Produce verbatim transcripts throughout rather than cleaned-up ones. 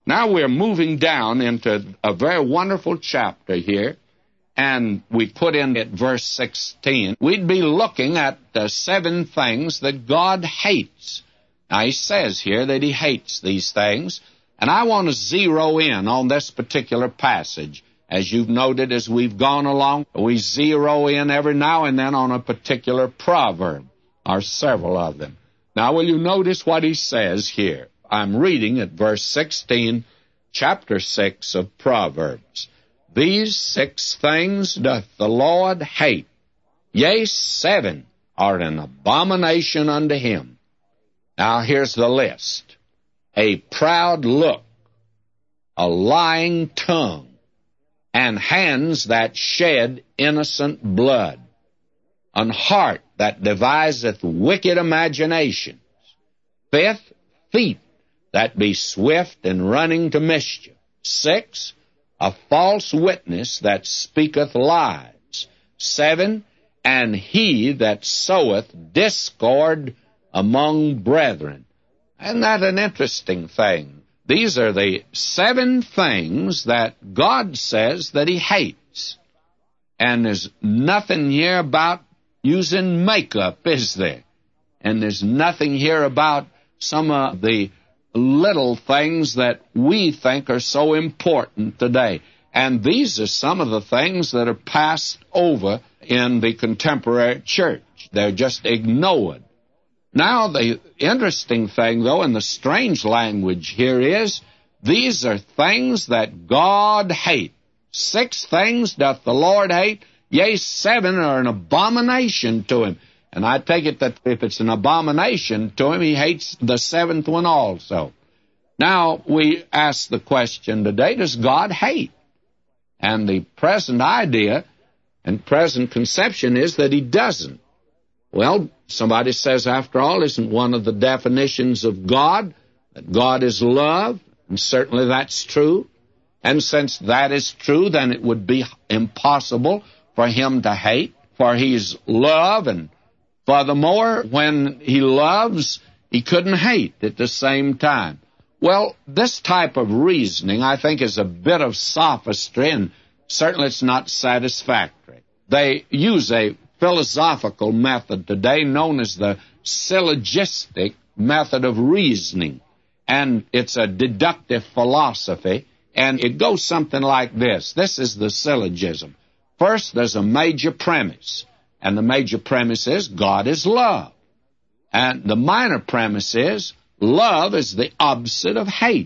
Now we're moving down into a very wonderful chapter here, and we put in at verse sixteen. We'd be looking at the seven things that God hates. Now, he says here that he hates these things, and I want to zero in on this particular passage. As you've noted, as we've gone along, we zero in every now and then on a particular proverb, or several of them. Now, will you notice what he says here? I'm reading at verse sixteen, chapter six of Proverbs. These six things doth the Lord hate, yea, seven are an abomination unto him. Now, here's the list. A proud look, a lying tongue, and hands that shed innocent blood, an heart that deviseth wicked imaginations. Fifth, feet that be swift in running to mischief. Six, a false witness that speaketh lies. Seven, and he that soweth discord among brethren. Isn't that an interesting thing? These are the seven things that God says that he hates. And there's nothing here about using makeup, is there? And there's nothing here about some of the little things that we think are so important today. And these are some of the things that are passed over in the contemporary church. They're just ignored. Now, the interesting thing, though, and the strange language here is, these are things that God hates. Six things doth the Lord hate, yea, seven are an abomination to him. And I take it that if it's an abomination to him, he hates the seventh one also. Now, we ask the question today, does God hate? And the present idea and present conception is that he doesn't. Well, somebody says, after all, isn't one of the definitions of God that God is love? And certainly that's true. And since that is true, then it would be impossible for him to hate, for he's love, and furthermore, when he loves, he couldn't hate at the same time. Well, this type of reasoning, I think, is a bit of sophistry, and certainly it's not satisfactory. They use a philosophical method today known as the syllogistic method of reasoning, and it's a deductive philosophy, and it goes something like this. This is the syllogism. First, there's a major premise, and the major premise is God is love. And the minor premise is love is the opposite of hate.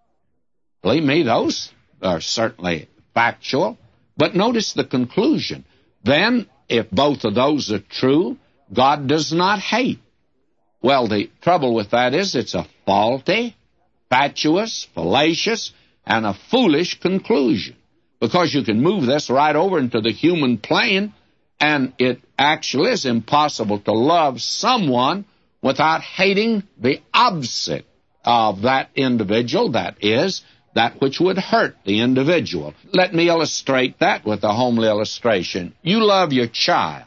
Believe me, those are certainly factual. But notice the conclusion. Then, if both of those are true, God does not hate. Well, the trouble with that is it's a faulty, fatuous, fallacious, and a foolish conclusion. Because you can move this right over into the human plane, and it actually is impossible to love someone without hating the opposite of that individual, that is, that which would hurt the individual. Let me illustrate that with a homely illustration. You love your child,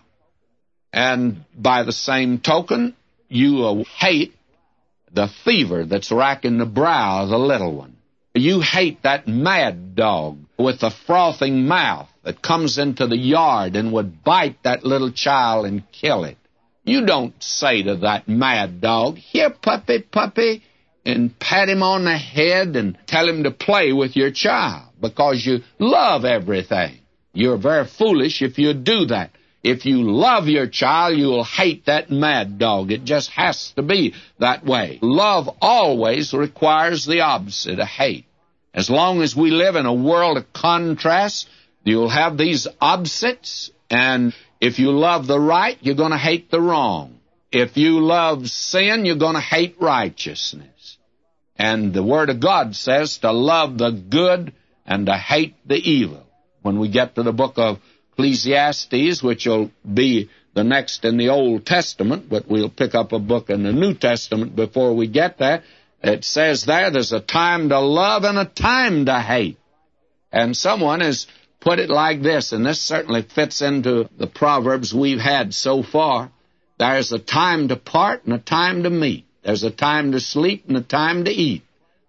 and by the same token, you hate the fever that's racking the brow of the little one. You hate that mad dog with the frothing mouth that comes into the yard and would bite that little child and kill it. You don't say to that mad dog, "Here, puppy, puppy," and pat him on the head and tell him to play with your child, because you love everything. You're very foolish if you do that. If you love your child, you'll hate that mad dog. It just has to be that way. Love always requires the opposite of hate. As long as we live in a world of contrasts, you'll have these opposites, and if you love the right, you're going to hate the wrong. If you love sin, you're going to hate righteousness. And the Word of God says to love the good and to hate the evil. When we get to the book of Ecclesiastes, which will be the next in the Old Testament, but we'll pick up a book in the New Testament before we get there, it says there there's a time to love and a time to hate. And someone has put it like this, and this certainly fits into the Proverbs we've had so far. There's a time to part and a time to meet. There's a time to sleep and a time to eat.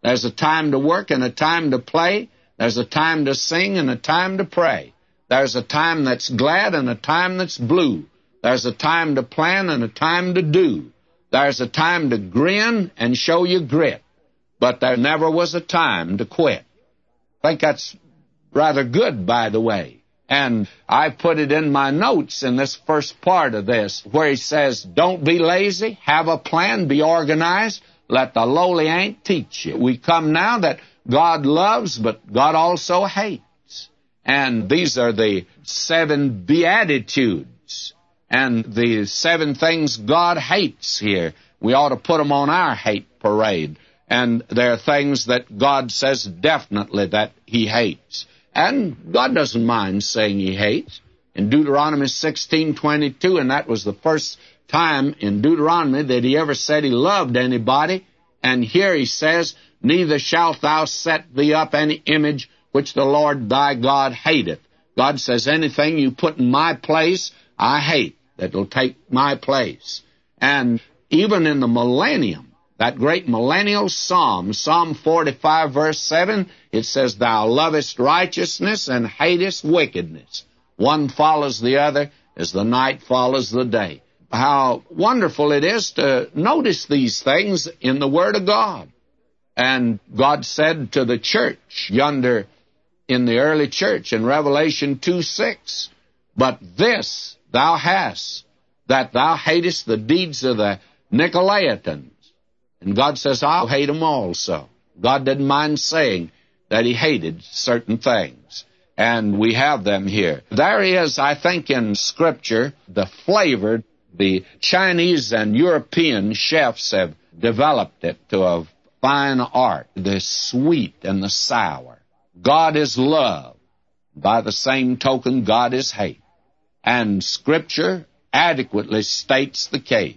There's a time to work and a time to play. There's a time to sing and a time to pray. There's a time that's glad and a time that's blue. There's a time to plan and a time to do. There's a time to grin and show your grit. But there never was a time to quit. I think that's rather good, by the way. And I put it in my notes in this first part of this, where he says, don't be lazy, have a plan, be organized, let the lowly ant teach you. We come now that God loves, but God also hates. And these are the seven beatitudes and the seven things God hates here. We ought to put them on our hate parade. And there are things that God says definitely that he hates. And God doesn't mind saying he hates. In Deuteronomy sixteen twenty-two, and that was the first time in Deuteronomy that he ever said he loved anybody. And here he says, neither shalt thou set thee up any image which the Lord thy God hateth. God says, anything you put in my place, I hate, that will take my place. And even in the millennium, that great millennial psalm, Psalm forty-five, verse seven, it says, thou lovest righteousness and hatest wickedness. One follows the other as the night follows the day. How wonderful it is to notice these things in the Word of God. And God said to the church yonder in the early church in Revelation two six, but this thou hast, that thou hatest the deeds of the Nicolaitans. And God says, I'll hate them also. God didn't mind saying that he hated certain things. And we have them here. There is, I think, in Scripture, the flavor. The Chinese and European chefs have developed it to a fine art, the sweet and the sour. God is love. By the same token, God is hate. And Scripture adequately states the case.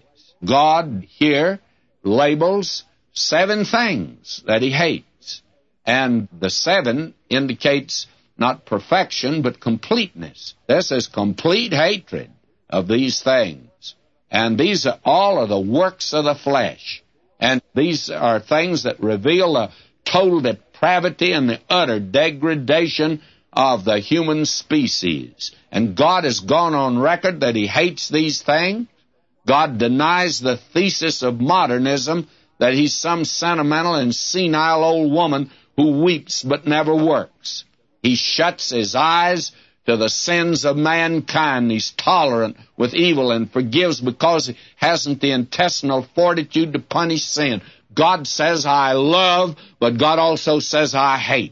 God here labels seven things that he hates. And the seven indicates not perfection, but completeness. This is complete hatred of these things. And these are all of the works of the flesh. And these are things that reveal the total depravity and the utter degradation of the human species. And God has gone on record that he hates these things. God denies the thesis of modernism that he's some sentimental and senile old woman who weeps but never works. He shuts his eyes to the sins of mankind. He's tolerant with evil and forgives because he hasn't the intestinal fortitude to punish sin. God says, I love, but God also says, I hate.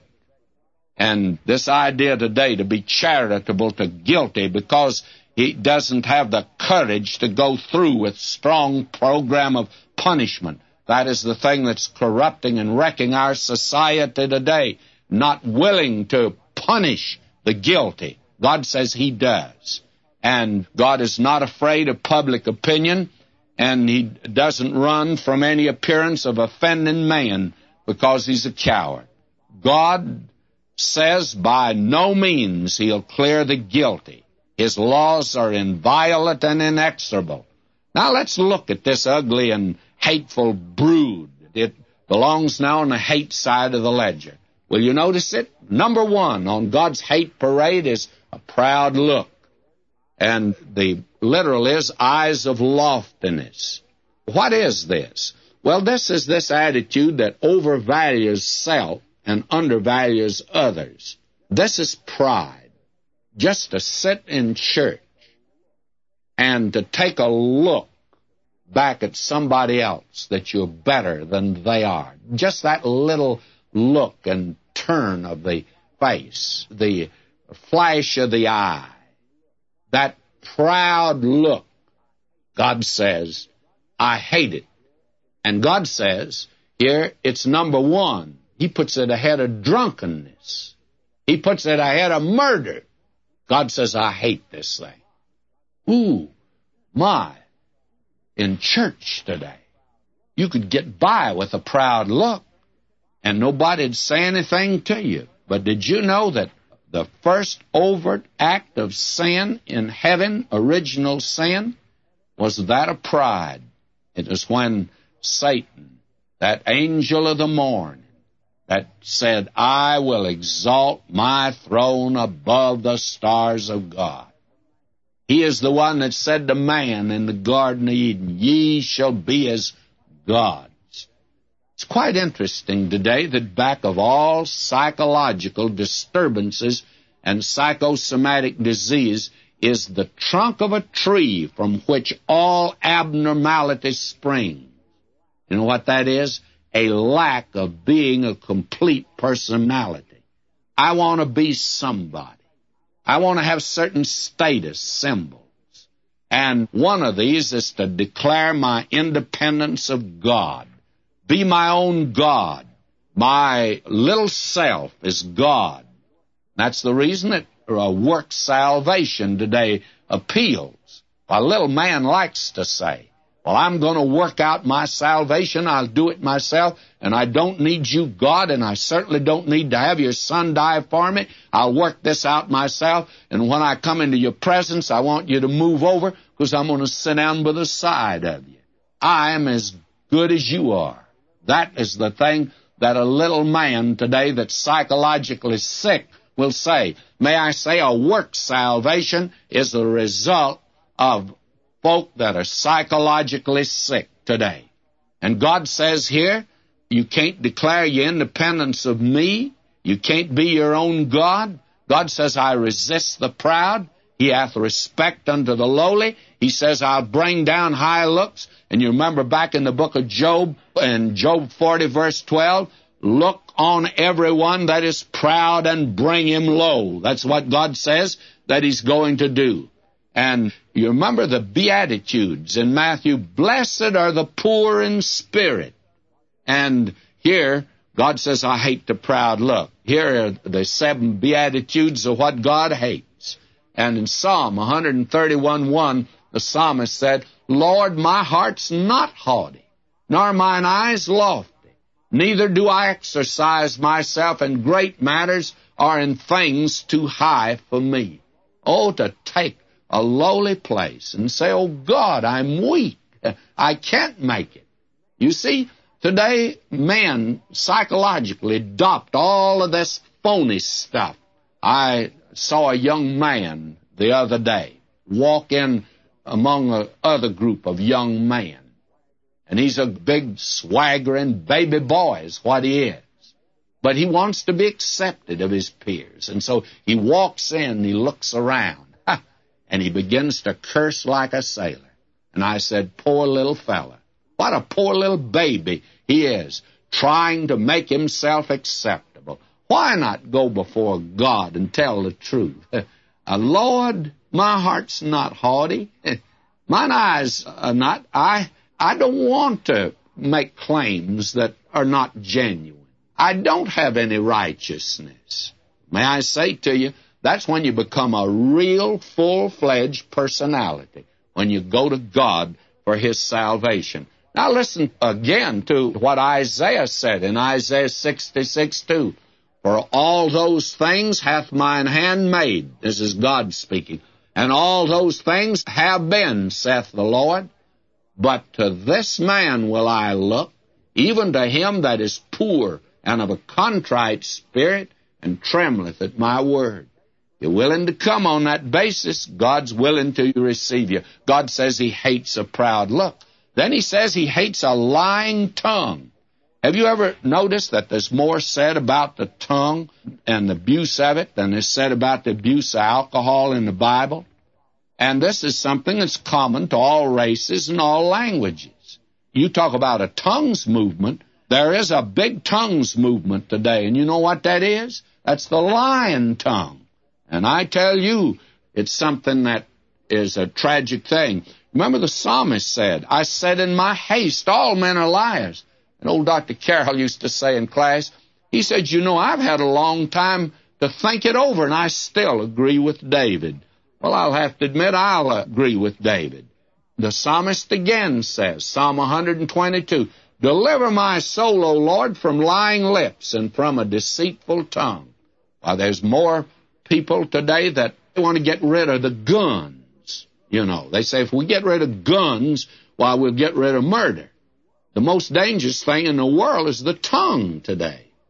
And this idea today to be charitable to guilty because he doesn't have the courage to go through with strong program of punishment. That is the thing that's corrupting and wrecking our society today. Not willing to punish the guilty. God says he does. And God is not afraid of public opinion, and he doesn't run from any appearance of offending man because he's a coward. God says by no means he'll clear the guilty. His laws are inviolate and inexorable. Now let's look at this ugly and hateful brood. It belongs now on the hate side of the ledger. Will you notice it? Number one on God's hate parade is a proud look. And the literal is eyes of loftiness. What is this? Well, this is this attitude that overvalues self and undervalues others. This is pride. Just to sit in church and to take a look back at somebody else that you're better than they are. Just that little look and turn of the face, the flash of the eye, that proud look. God says, I hate it. And God says, here, it's number one. He puts it ahead of drunkenness. He puts it ahead of murder. God says, I hate this thing. Ooh, my. In church today, you could get by with a proud look, and nobody'd say anything to you. But did you know that the first overt act of sin in heaven, original sin, was that of pride? It was when Satan, that angel of the morning, that said, I will exalt my throne above the stars of God. He is the one that said to man in the Garden of Eden, ye shall be as gods. It's quite interesting today that back of all psychological disturbances and psychosomatic disease is the trunk of a tree from which all abnormalities spring. You know what that is? A lack of being a complete personality. I want to be somebody. I want to have certain status symbols. And one of these is to declare my independence of God. Be my own God. My little self is God. That's the reason that uh, work salvation today appeals. A little man likes to say, well, I'm going to work out my salvation. I'll do it myself, and I don't need you, God, and I certainly don't need to have your Son die for me. I'll work this out myself, and when I come into your presence, I want you to move over because I'm going to sit down by the side of you. I am as good as you are. That is the thing that a little man today that's psychologically sick will say. May I say a work salvation is the result of folk that are psychologically sick today. And God says here, you can't declare your independence of me. You can't be your own God. God says, I resist the proud. He hath respect unto the lowly. He says, I'll bring down high looks. And you remember back in the book of Job, in Job forty, verse twelve, look on everyone that is proud and bring him low. That's what God says that he's going to do. And you remember the Beatitudes in Matthew, blessed are the poor in spirit. And here, God says, I hate the proud look. Here are the seven Beatitudes of what God hates. And in Psalm one thirty-one, one, the psalmist said, Lord, my heart's not haughty, nor mine eyes lofty. Neither do I exercise myself in great matters or in things too high for me. Oh, to take a lowly place and say, oh, God, I'm weak. I can't make it. You see, today men psychologically adopt all of this phony stuff. I saw a young man the other day walk in among a other group of young men. And he's a big, swaggering baby boy is what he is. But he wants to be accepted of his peers. And so he walks in, he looks around, ha, and he begins to curse like a sailor. And I said, poor little fella. What a poor little baby he is, trying to make himself acceptable. Why not go before God and tell the truth? Uh, Lord, my heart's not haughty. Mine eyes are not. I, I don't want to make claims that are not genuine. I don't have any righteousness. May I say to you, that's when you become a real full-fledged personality, when you go to God for his salvation. Now listen again to what Isaiah said in Isaiah sixty-six, two. For all those things hath mine hand made. This is God speaking. And all those things have been, saith the Lord. But to this man will I look, even to him that is poor and of a contrite spirit, and trembleth at my word. You're willing to come on that basis, God's willing to receive you. God says he hates a proud look. Then he says he hates a lying tongue. Have you ever noticed that there's more said about the tongue and the abuse of it than is said about the abuse of alcohol in the Bible? And this is something that's common to all races and all languages. You talk about a tongues movement. There is a big tongues movement today, and you know what that is? That's the lying tongue. And I tell you, it's something that is a tragic thing. Remember the psalmist said, I said in my haste, all men are liars. And old Doctor Carroll used to say in class, he said, you know, I've had a long time to think it over, and I still agree with David. Well, I'll have to admit I'll agree with David. The psalmist again says, Psalm one twenty-two, deliver my soul, O Lord, from lying lips and from a deceitful tongue. Well, there's more people today that want to get rid of the guns. You know, they say if we get rid of guns, well, we'll get rid of murder. The most dangerous thing in the world is the tongue today.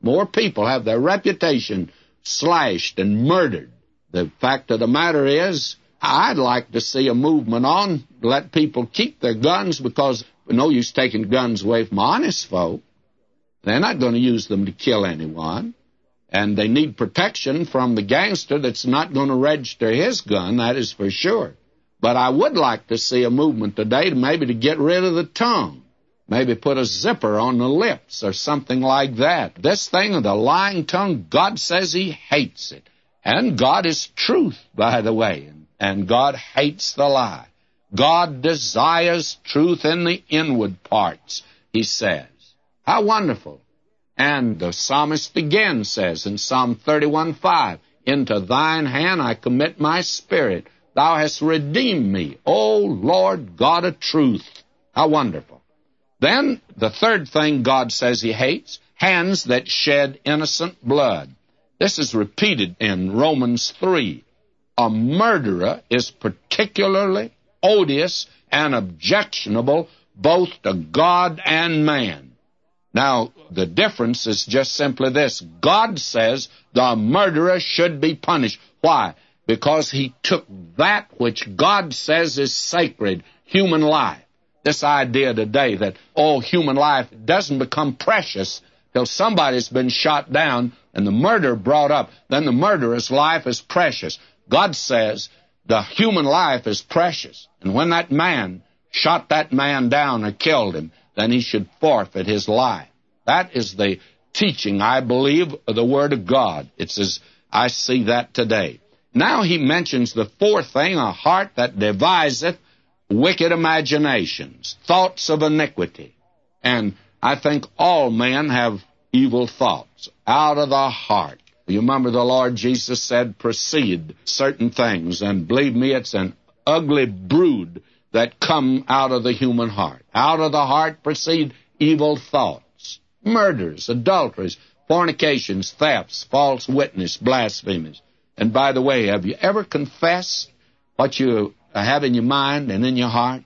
More people have their reputation slashed and murdered. The fact of the matter is, I'd like to see a movement on to let people keep their guns, because no use taking guns away from honest folk. They're not going to use them to kill anyone. And they need protection from the gangster that's not going to register his gun, that is for sure. But I would like to see a movement today to maybe to get rid of the tongue. Maybe put a zipper on the lips or something like that. This thing of the lying tongue, God says he hates it. And God is truth, by the way. And God hates the lie. God desires truth in the inward parts, he says. How wonderful. And the psalmist again says in Psalm thirty-one five, into thine hand I commit my spirit. Thou hast redeemed me, O Lord God of truth. How wonderful. Then the third thing God says he hates, hands that shed innocent blood. This is repeated in Romans three. A murderer is particularly odious and objectionable both to God and man. Now, the difference is just simply this. God says the murderer should be punished. Why? Because he took that which God says is sacred, human life. This idea today that, oh, human life doesn't become precious till somebody's been shot down and the murder brought up. Then the murderer's life is precious. God says the human life is precious. And when that man shot that man down or killed him, then he should forfeit his life. That is the teaching, I believe, of the Word of God. It's as I see that today. Now he mentions the fourth thing, a heart that deviseth wicked imaginations, thoughts of iniquity. And I think all men have evil thoughts out of the heart. You remember the Lord Jesus said, proceed certain things, and believe me, it's an ugly brood that come out of the human heart. Out of the heart proceed evil thoughts, murders, adulteries, fornications, thefts, false witness, blasphemies. And by the way, have you ever confessed what you have in your mind and in your heart?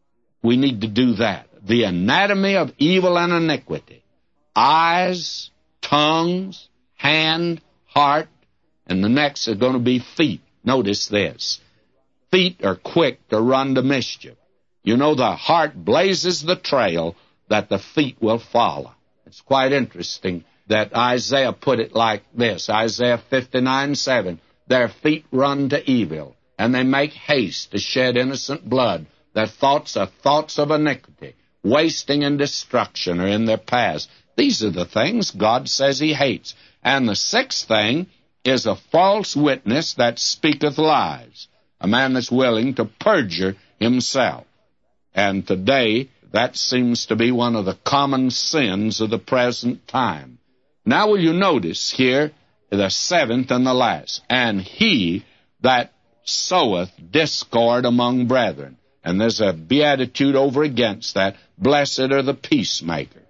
We need to do that. The anatomy of evil and iniquity. Eyes, tongues, hand, heart, and the next are going to be feet. Notice this. Feet are quick to run to mischief. You know, the heart blazes the trail that the feet will follow. It's quite interesting that Isaiah put it like this. Isaiah fifty-nine seven. Their feet run to evil, and they make haste to shed innocent blood. Their thoughts are thoughts of iniquity. Wasting and destruction are in their paths. These are the things God says he hates. And the sixth thing is a false witness that speaketh lies, a man that's willing to perjure himself. And today, that seems to be one of the common sins of the present time. Now will you notice here, the seventh and the last, and he that soweth discord among brethren. And there's a beatitude over against that. Blessed are the peacemakers.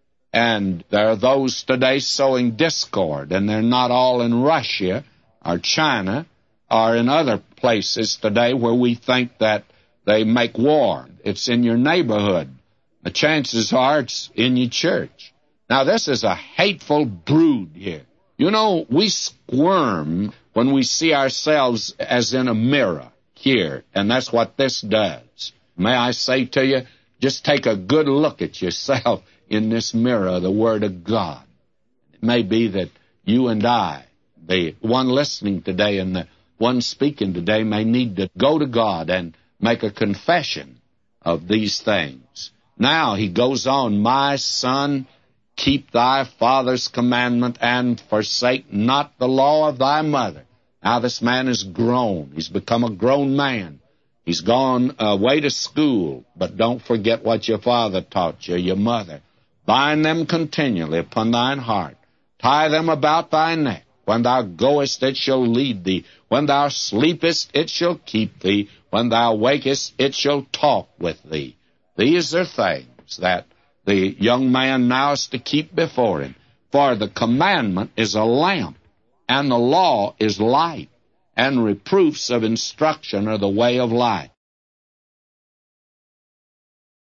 And there are those today sowing discord, and they're not all in Russia or China or in other places today where we think that they make war. It's in your neighborhood. The chances are it's in your church. Now, this is a hateful brood here. You know, we squirm when we see ourselves as in a mirror here, and that's what this does. May I say to you, just take a good look at yourself in this mirror, the Word of God. It may be that you and I, the one listening today and the one speaking today, may need to go to God and make a confession of these things. Now he goes on, my son, keep thy father's commandment and forsake not the law of thy mother. Now this man is grown. He's become a grown man. He's gone away to school, but don't forget what your father taught you, your mother. Bind them continually upon thine heart. Tie them about thy neck. When thou goest, it shall lead thee. When thou sleepest, it shall keep thee. When thou wakest, it shall talk with thee. These are things that the young man now is to keep before him. For the commandment is a lamp, and the law is light, and reproofs of instruction are the way of life.